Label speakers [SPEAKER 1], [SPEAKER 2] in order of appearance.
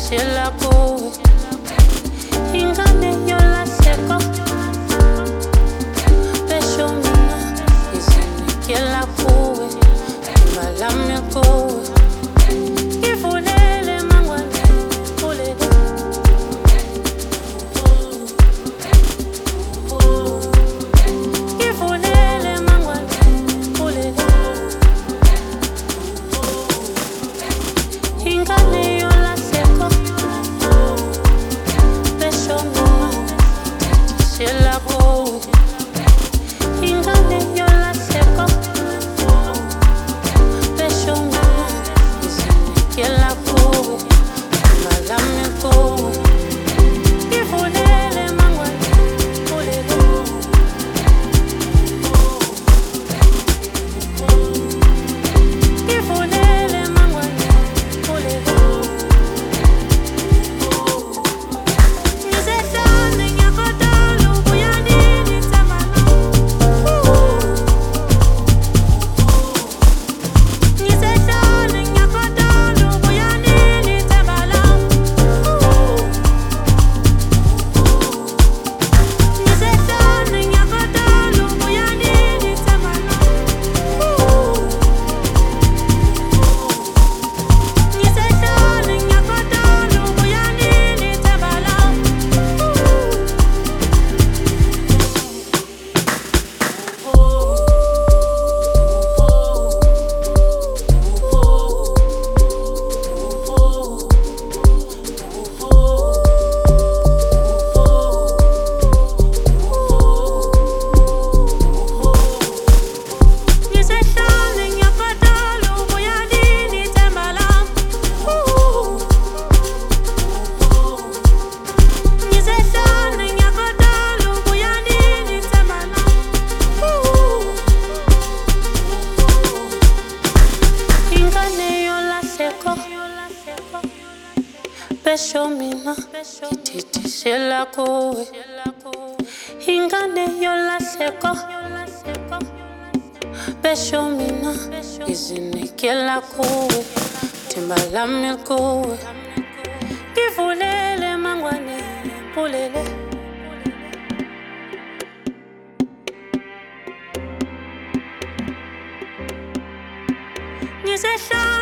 [SPEAKER 1] la kuwe ingane yolahleko besho mina izinikela kuwe imalami kuwe ngivulele mangwane vulele ngivulele mangwane vulele ingane yolahleko besho mina izinikela kuwe ingane yolahleko besho mina izinikela kuwe imalami kuwe ngivulele mangwane vulele ngivulele mangwane vulele ngizehlane ngiyakhothala ubuya nini tsamana ngizehlane ngiyakhothala ubuya nini tsamana ngizehlane ngiyakhothala ubuya nini tsamana ngizehlane ngiyakhothala ubuya nini tsamana ngizehlane ngiyakhothala ubuya nini tsamana ngizehlane ngiyakhothala ubuya nini tsamana ingane yolahleko besho mina ngididishela kuwe ingane yolahleko besho mina izinikela kuwe themba lami kuwe ngivulele mangwane vulele ngizehlane